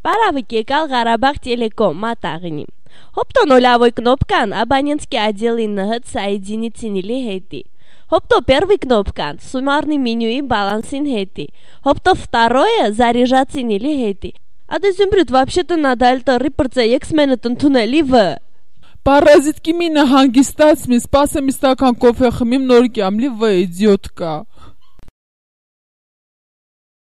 Պարավիկ եկալ Ղարաբաղ Տելեկոմ մատաղինի։ Հոպտո նոլավոյ կնոպկան Абонентский отделы НՀ соединительный հետի։ Հոպտո первый кнопкан суммарный менюи балансин հետի։ Հոպտո второе заряжательный հետի։ Ադե Զումրուտ вообще-то надо альтори պրծեյքս մենը տնթունելի վ։ Паразитки меня հանգստացմի, սպասեմ իստական կոֆե խմիմ նոր կյամլի վ իդիոտկա։